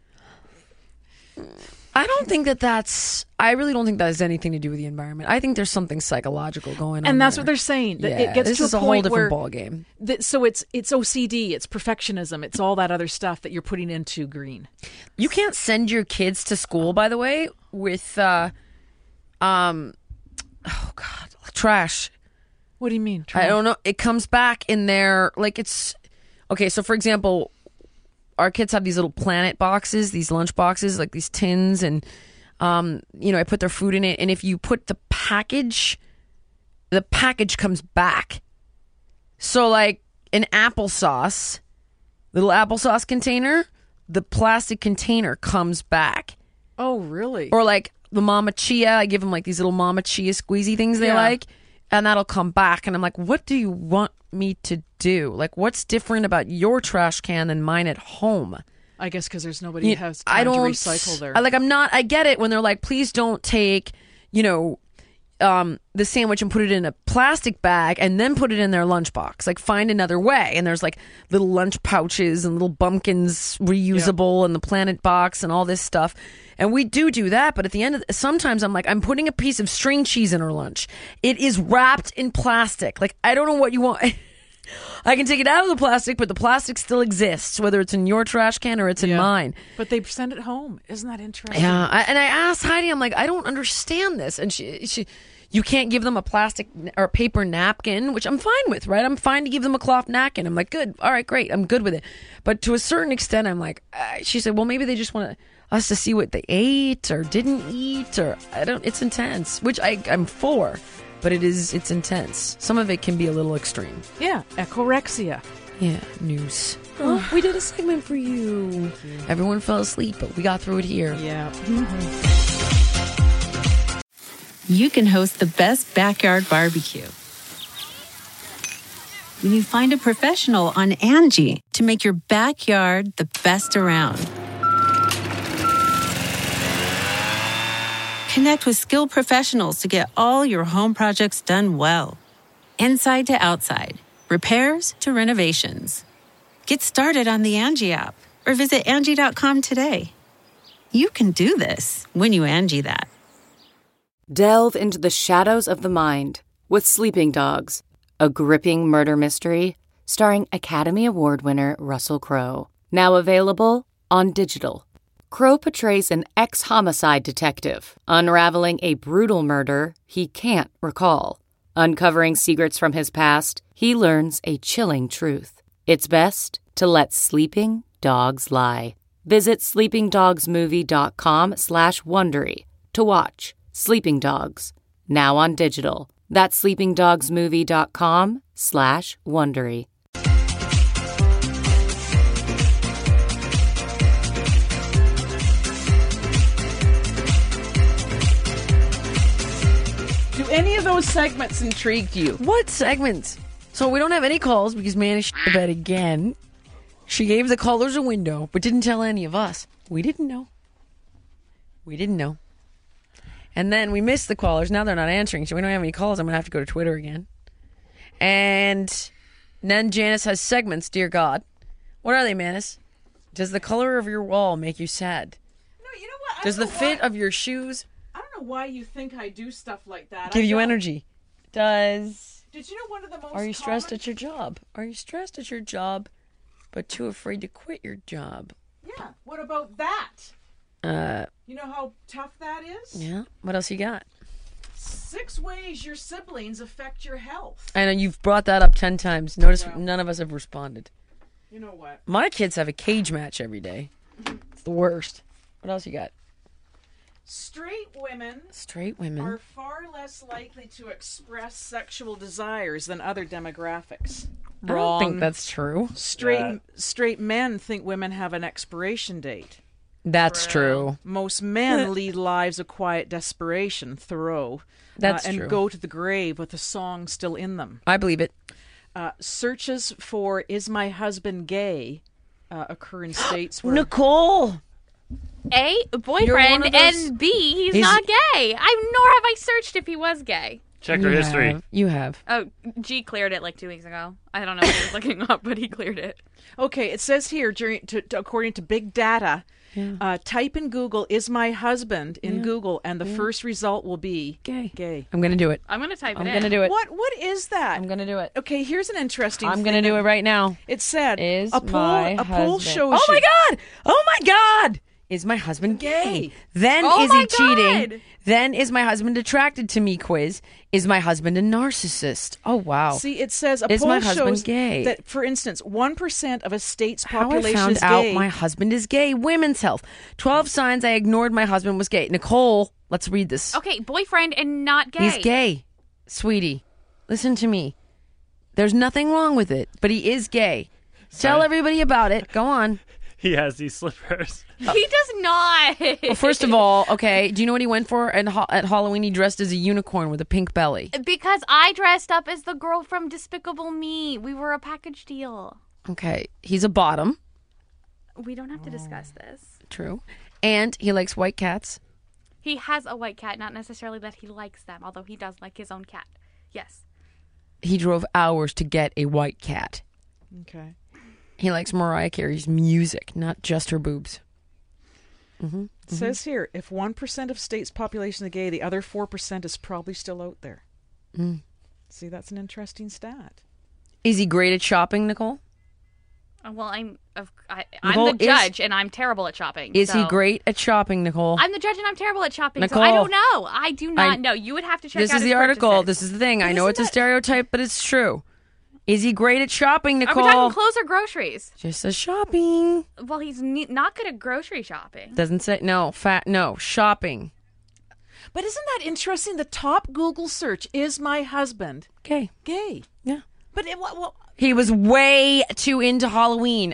I don't think that that's, I really don't think that has anything to do with the environment. I think there's something psychological going on. And that's there. what they're saying. That Yeah, it gets this to is a, a whole point different where, ballgame. That, so it's it's O C D, it's perfectionism, it's all that other stuff that you're putting into green. You can't send your kids to school, by the way, with, uh, um, oh God, trash. What do you mean? I don't know. It comes back in there, like it's, okay, so for example, our kids have these little Planet boxes, these lunch boxes, like these tins, and um, you know, I put their food in it, and if you put the package, the package comes back. So like an applesauce, little applesauce container, the plastic container comes back. Oh, really? Or like the Mama Chia, I give them like these little Mama Chia squeezy things they Yeah. like, and that'll come back, and I'm like, what do you want me to do? Like, what's different about your trash can than mine at home? I guess because there's nobody who You- has time I don't to recycle there. I, like, I'm not. I get it when they're like, please don't take, you know, um, the sandwich and put it in a plastic bag and then put it in their lunchbox. Like, find another way. And there's like little lunch pouches and little bumpkins reusable and the Planet box and all this stuff. And we do do that, but at the end of the, sometimes I'm like, I'm putting a piece of string cheese in her lunch. It is wrapped in plastic. Like, I don't know what you want. I can take it out of the plastic, but the plastic still exists, whether it's in your trash can or it's in Yeah. mine. But they send it home. Isn't that interesting? Yeah, I, and I asked Heidi, I'm like, I don't understand this, and she, she, you can't give them a plastic or a paper napkin, which I'm fine with, right? I'm fine to give them a cloth napkin. I'm like, good, all right, great, I'm good with it. But to a certain extent, I'm like, uh, she said, well, maybe they just want us to see what they ate or didn't eat, or I don't. It's intense, which I, I'm for, but it is, it's intense. Some of it can be a little extreme. Yeah, echorexia. Yeah, news. Oh, we did a segment for you. Everyone fell asleep, but we got through it here. Yeah. You can host the best backyard barbecue when you find a professional on Angie to make your backyard the best around. Connect with skilled professionals to get all your home projects done well. Inside to outside, repairs to renovations. Get started on the Angie app or visit Angie dot com today. You can do this when you Angie that. Delve into the shadows of the mind with Sleeping Dogs, a gripping murder mystery starring Academy Award winner Russell Crowe. Now available on digital. Crowe portrays an ex-homicide detective unraveling a brutal murder he can't recall. Uncovering secrets from his past, he learns a chilling truth. It's best to let sleeping dogs lie. Visit sleepingdogsmovie.com slash Wondery to watch Sleeping Dogs, now on digital. That's sleepingdogsmovie.com slash Wondery. Do any of those segments intrigue you? What segments? So we don't have any calls because Manny shit the bed again. She gave the callers a window, but didn't tell any of us. We didn't know. We didn't know. And then we missed the callers. Now they're not answering, so we don't have any calls. I'm going to have to go to Twitter again. And then Janice has segments, dear God. What are they, Manus? Does the color of your wall make you sad? No, you know what? I Does the don't know fit why- of your shoes I don't know why you think I do stuff like that. give I you don't. energy? Does... Did you know one of the most Are you stressed common- at your job? Are you stressed at your job, but too afraid to quit your job? Yeah. What about that? Uh, You know how tough that is? yeah. What else you got? Six ways your siblings affect your health. I know you've brought that up ten times. Notice Well. none of us have responded. You know what? My kids have a cage match every day. It's the worst. What else you got? Straight women Straight women. are far less likely to express sexual desires than other demographics. I don't think that's true. Straight Yeah. straight men think women have an expiration date. That's true. Most men lead lives of quiet desperation, Thoreau, That's uh, and true. go to the grave with a song still in them. I believe it. Uh, searches for "Is my husband gay?" uh, occur in states where Nicole. A, You're boyfriend, one of those- and B, he's, He's- not gay. I nor have I searched if he was gay. Check You her history. have. You have. Oh, G cleared it like two weeks ago. I don't know what he was looking up, but he cleared it. Okay, it says here, during, to, to, according to big data, Yeah. uh, type in Google "Is my husband" in Google, and the first result will be Gay. Gay. I'm gonna do it. I'm gonna type I'm it gonna in. do it. What? What is that? I'm gonna do it. Okay, here's an interesting. I'm thing. gonna do it right now. It said Is a poll. my a poll husband- shows. Oh my you- god! Oh my god! Is my husband gay? Gay. Then Oh is my he cheating? God. Then is my husband attracted to me? Quiz. Is my husband a narcissist? Oh wow! See, it says a Is poll my husband shows gay? that, for instance, one percent of a state's How I population found is out gay. my husband is gay. Women's health. Twelve signs I ignored my husband was gay. Nicole, let's read this. Okay, boyfriend and not gay. He's gay, sweetie. Listen to me. There's nothing wrong with it, but he is gay. Tell Sorry. everybody about it. Go on. He has these slippers. He does not. Well, first of all, okay, do you know what he went for at, ha- at Halloween? He dressed as a unicorn with a pink belly. Because I dressed up as the girl from Despicable Me. We were a package deal. Okay, he's a bottom. We don't have to discuss this. True. And he likes white cats. He has a white cat, not necessarily that he likes them, although he does like his own cat. Yes. He drove hours to get a white cat. Okay. He likes Mariah Carey's music, not just her boobs. Mm-hmm. It says here, if one percent of state's population is gay, the other four percent is probably still out there. Mm. See, that's an interesting stat. Is he great at shopping, Nicole? Uh, Well, I'm of- I, Nicole, I'm the is- judge, and I'm terrible at shopping. Is he so- great at shopping, Nicole? I'm the judge, and I'm terrible at shopping. Nicole. So I don't know. I do not I- know. You would have to check This out is his the article. purchases. This is the thing. I But know isn't it's a that- stereotype, but it's true. Is he great at shopping, Are Nicole? we talking clothes or groceries? Just says shopping. Well, he's ne- not good at grocery shopping. Doesn't say no. Fat no shopping. But isn't that interesting? The top Google search is my husband Okay. gay. Yeah. But it, well, well, He was way too into Halloween.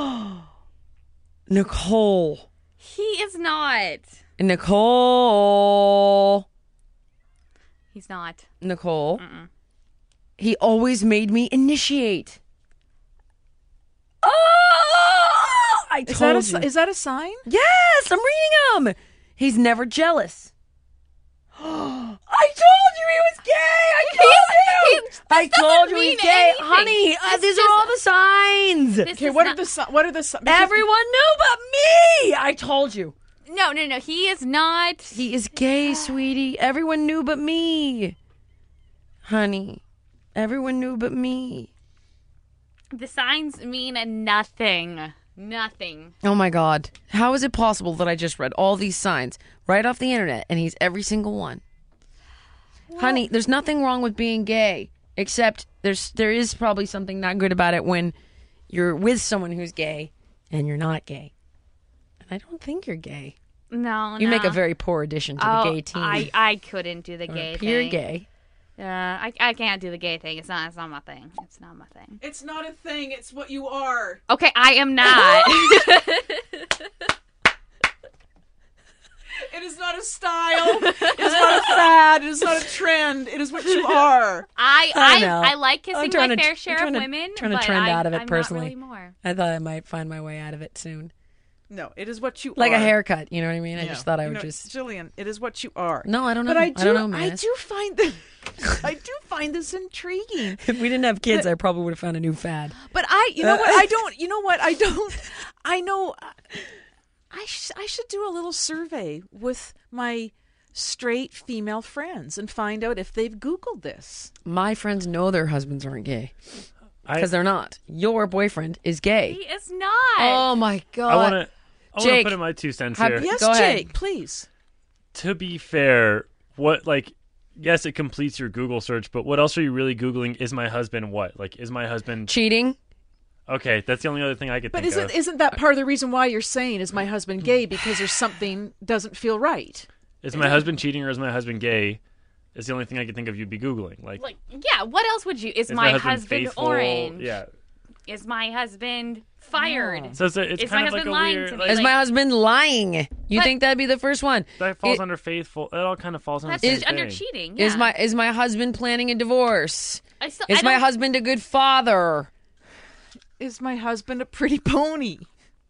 Nicole. He is not. Nicole. He's not. Nicole. He always made me initiate. Oh! I is that, a, told si- you. is that a sign? Yes, I'm reading him. He's never jealous. I told you he was gay. I told you. He- I this told doesn't you he's mean gay, anything. honey. Uh, This these just- are all the signs. This Okay, is what not- are the si- what are the si- because- Everyone knew but me. I told you. No, no, no. He is not. He is gay, sweetie. Everyone knew but me. Honey, everyone knew but me. The signs mean nothing. Nothing. Oh my God. How is it possible that I just read all these signs right off the internet and he's every single one? Honey, there's nothing wrong with being gay, except there's there is probably something not good about it when you're with someone who's gay and you're not gay. And I don't think you're gay. No, You no. make a very poor addition to oh, the gay team. I, I couldn't do the Or gay pure thing. gay. Uh, I, I can't do the gay thing. It's not. It's not my thing. It's not my thing. It's not a thing. It's what you are. Okay, I am not. It is not a style. It is not a fad. It is not a trend. It is what you are. I I I, know. I, like I'm kissing trying my to- fair I'm share trying of to- women, trying to but trend I, out of it I'm personally. Not really more. I thought I might find my way out of it soon. No, it is what you Like are. a haircut, you know what I mean? I Yeah. just thought I You would know, just... Jillian, it is what you are. No, I don't know. But I do, I don't know, I man. do find that. I do find this intriguing. If we didn't have kids, I probably would have found a new fad. But I, you know what? I don't. You know what? I don't. I know. I sh- I should do a little survey with my straight female friends and find out if they've Googled this. My friends know their husbands aren't gay. I, Because they're not. Your boyfriend is gay. He is not. Oh, my God. I want to. I want to Jake, put in my two cents have- here. Yes, Go ahead. Jake, please. To be fair, what like yes, it completes your Google search, but what else are you really Googling? Is my husband what? Like, is my husband Cheating? okay? That's the only other thing I could But think isn't of. isn't that part of the reason why you're saying is my husband gay? Because there's something doesn't feel right. Is my husband cheating or is my husband gay? Is the only thing I could think of you'd be Googling. Like, Like, yeah, what else would you? Is, is my, husband, husband faithful? orange? Yeah. Is my husband fired? So it's, a, it's Is kind my of like husband a lying weird. to me? Like, Is Like- my husband lying? You But- think that'd be the first one? that falls It- under faithful. It all kind of falls under That's the same just under thing. cheating. Yeah. Is my is my husband planning a divorce? I still, Is I my don't- husband a good father? Is my husband a pretty pony?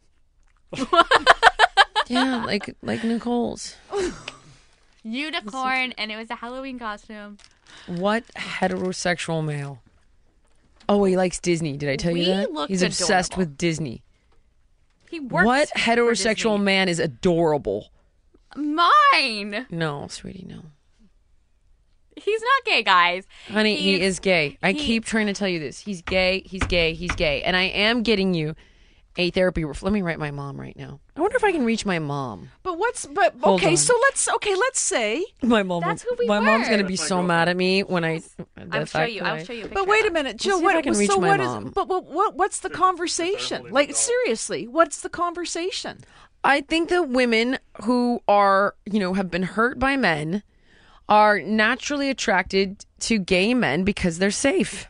Yeah, like like Nicole's. unicorn, and it was a Halloween costume. What heterosexual male? Oh, he likes Disney. Did I tell We you that? looked He's obsessed adorable. with Disney. He works. What for heterosexual Disney. man is adorable? Mine. No, sweetie, no. He's not gay, guys. Honey, he He's- is gay. I he- keep trying to tell you this. He's gay, he's gay, he's gay. And I am getting you a therapy. Ref- Let me write my mom right now. I wonder if I can reach my mom. But what's but Hold okay? on. So let's okay. Let's say. My mom. That's will- who we My mom's were. gonna be so mad at me when I. I'll show you. I'll show you. A But picture wait of a him. minute, Jill. see if What? I can so reach my what is? mom. But what, what? What's the conversation? Like seriously, what's the conversation? I think that women who are, you know, have been hurt by men are naturally attracted to gay men because they're safe.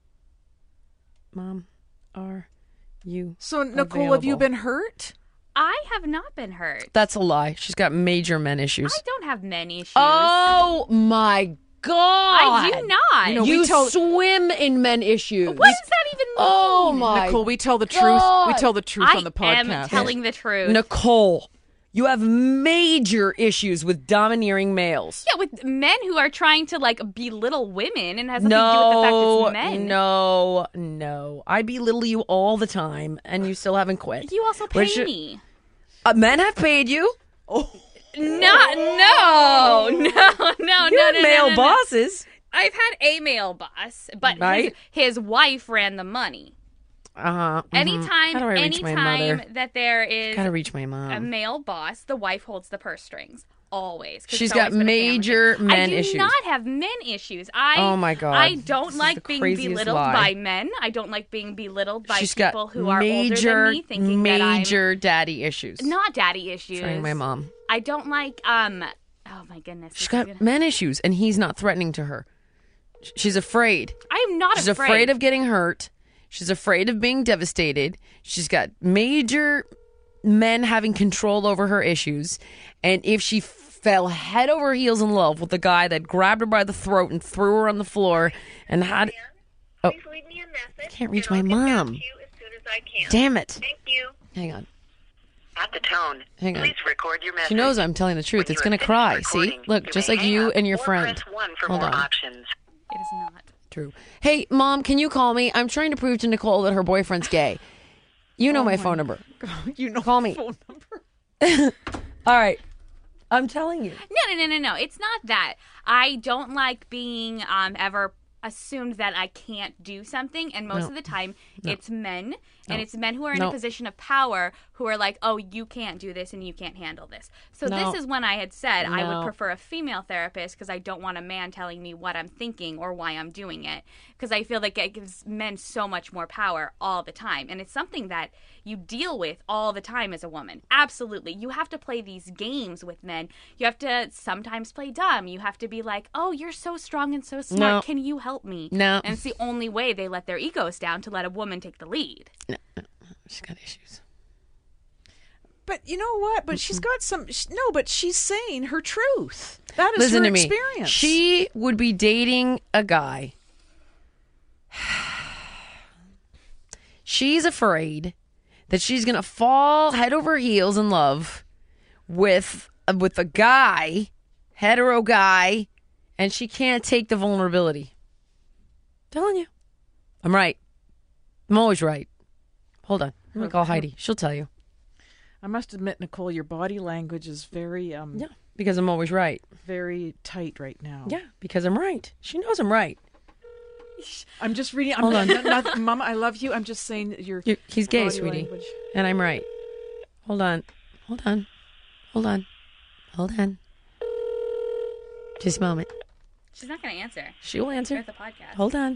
Mom, are you? So Nicole, have you available? been hurt? I have not been hurt. That's a lie. She's got major men issues. I don't have men issues. Oh my God! I do not. You know, You we tell- swim in men issues. What does that even mean? Oh my Nicole, we tell the truth. God. We tell the truth I on the podcast. am telling the truth. Nicole, you have major issues with domineering males. Yeah, with men who are trying to like belittle women and has nothing No, to do with the fact it's men. no, no. I belittle you all the time, and you still haven't quit. You also pay Which- me. Uh, men have paid you. Not, no, no, no, You no, have no, no, male no, no. bosses. I've had a male boss, but Right. his, his wife ran the money. Uh huh. Anytime, How do I reach my anytime mother? that there is Gotta reach my a mom. male boss, the wife holds the purse strings. Always. 'Cause She's it's got always been a family major thing. men I do issues. not have men issues. I Oh, my God. I don't This is like the being craziest belittled lie. by men. I don't like being belittled by She's people got who are major, older than me, thinking that I'm major daddy issues. not daddy issues. Trying my mom. I don't like um. Oh my goodness. She's this is got gonna- men issues, and he's not threatening to her. She's afraid. I am not She's afraid. of getting hurt. She's afraid of being devastated. She's got major men having control over her issues. And if she fell head over heels in love with the guy that grabbed her by the throat and threw her on the floor and had... Oh, Please leave me a message. I can't reach and I'll my get back mom. to you as soon as I can. Damn it. Thank you. Hang on. At the tone, Hang on. please record your message. She knows I'm telling the truth. When It's you going have to finished cry. See? recording, Look, you just may like hang you up and your or friend. press one for Hold more on. options. It is not. True. Hey, Mom, can you call me? I'm trying to prove to Nicole that her boyfriend's gay. You know my phone number. You know, Call me. phone number. All right. I'm telling you. No, no, no, no, no. It's not that. I don't like being um ever assumed that I can't do something, and most No. of the time it's men, No. and it's men who are in No. a position of power who are like, oh, you can't do this and you can't handle this. So No. this is when I had said I No. would prefer a female therapist because I don't want a man telling me what I'm thinking or why I'm doing it, because I feel like it gives men so much more power all the time, and it's something that you deal with all the time as a woman. Absolutely. You have to play these games with men. You have to sometimes play dumb. You have to be like, oh, you're so strong and so smart. No. Can you help me? No. And it's the only way they let their egos down to let a woman take the lead. She's got issues. but you know what? But she's got some. sh- No, but she's saying her truth. That is Listen her to me. experience. She would be dating a guy. She's afraid that she's gonna fall head over heels in love with with a guy, hetero guy, and she can't take the vulnerability. Telling you, I'm right. I'm always right. Hold on, let me call Heidi. She'll tell you. I must admit, Nicole, your body language is very um Yeah, because I'm always right. very tight right now. Yeah, because I'm right. She knows I'm right. I'm just reading. I'm Hold on. not, not, Mama, I love you. I'm just saying that you're. You're, he's gay, body sweetie. language. And I'm right. Hold on. Hold on. Hold on. Hold on. Just a moment. She's not going to answer. She will answer. We're at the podcast. Hold on.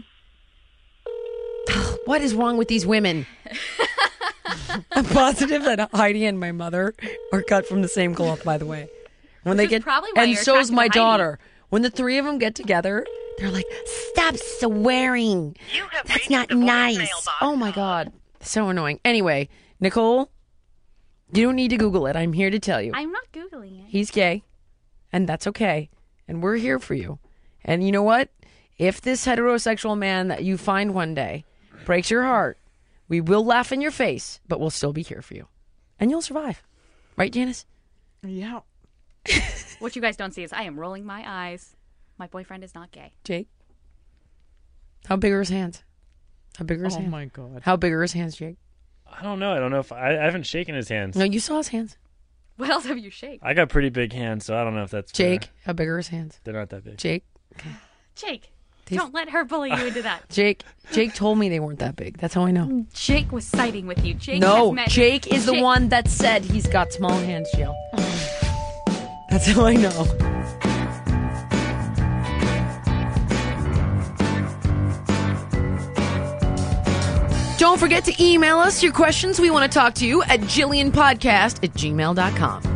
What is wrong with these women? I'm positive that Heidi and my mother are cut from the same cloth, by the way. When Which they is get, probably why and you're so is attracted to my Heidi. daughter. When the three of them get together, they're like, "Stop swearing. You have That's reached not the nice." voicemail box. Oh my god, so annoying. Anyway, Nicole, you don't need to Google it. I'm here to tell you. I'm not Googling it. He's gay, and that's okay. And we're here for you. And you know what? If this heterosexual man that you find one day breaks your heart, we will laugh in your face, but we'll still be here for you. And you'll survive. Right, Janice? Yeah. What you guys don't see is I am rolling my eyes. My boyfriend is not gay. Jake? How big are his hands? How big are his Oh hands? my God. How big are his hands, Jake? I don't know. I don't know if I, I haven't shaken his hands. No, you saw his hands. What else have you shake? I got pretty big hands, so I don't know if that's Jake, fair. how big are his hands? They're not that big. Jake? Jake, These- don't let her bully you into that. Jake, Jake told me they weren't that big. That's how I know. Jake was siding with you. Jake No, has met Jake is the Jake- one that said he's got small hands, Jill. That's how I know. Don't forget to email us your questions. We want to talk to you at Jillian Podcast at gmail dot com.